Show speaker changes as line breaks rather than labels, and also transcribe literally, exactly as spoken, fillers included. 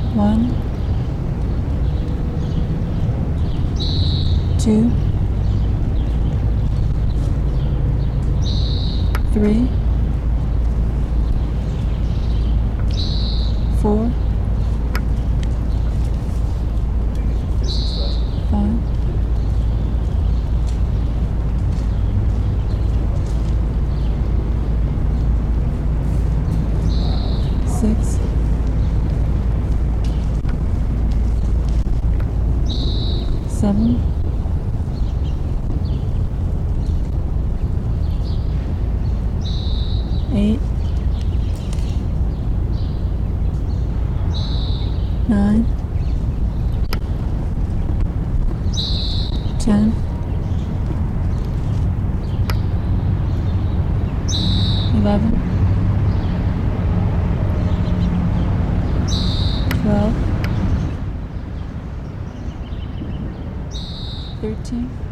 One, two, three, four, five, six, seven, eight, nine, ten, eleven, twelve, thirteen,